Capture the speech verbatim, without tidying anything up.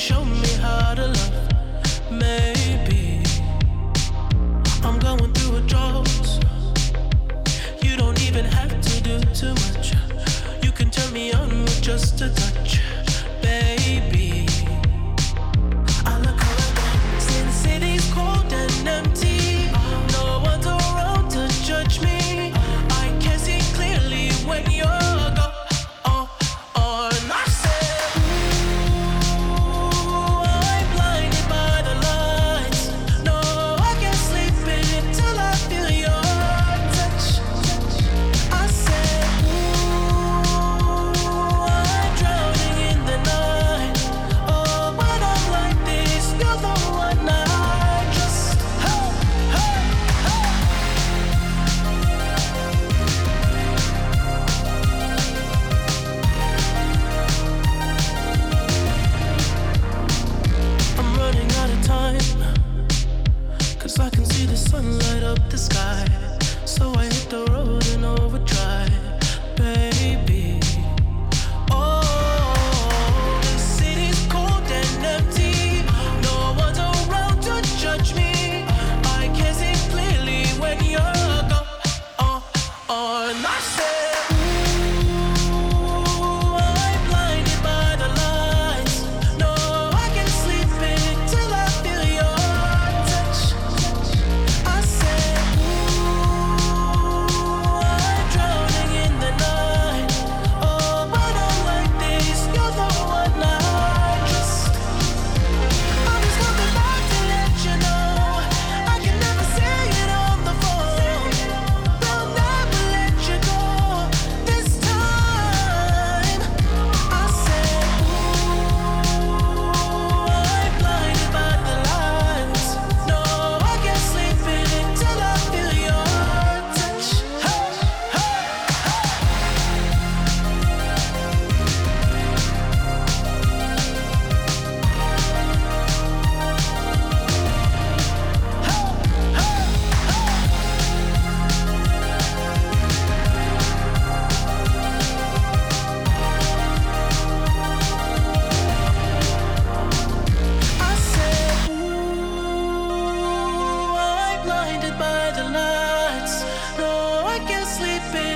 show me how to love. Maybe I'm going through a drought. You don't even have to do too much. You can turn me on with just a touch, baby. I look around, see the city's cold and empty. No one's around to judge me. I can see clearly when you're gone. Oh, oh, and I said, ooh, I'm blinded by the lights. No, I can't sleep until I feel your touch. I said, ooh, I'm drowning in the night. Oh, when I'm like this, you're the one I just, hey, hey, hey. I'm running out of time, 'cause I can see the sun light up the sky. So I hit the road in overdrive, baby. Oh, the city's cold and empty. No one's around to judge me. I can see clearly when you're gone. Oh, oh, and I said, ooh, I'm blinded by the lights. No, I can't sleep until I feel your touch. I said, ooh, I'm drowning in the night. Oh, when I'm like this, you're the one I just. I'm just coming back to let you know I can never say it on the phone. They'll never let you go this time. I said, ooh, I'm blinded by the lights. No, I can't sleep until I feel your touch. Hey, hey, I said, ooh, I'm blinded by the lights. No, I can't sleep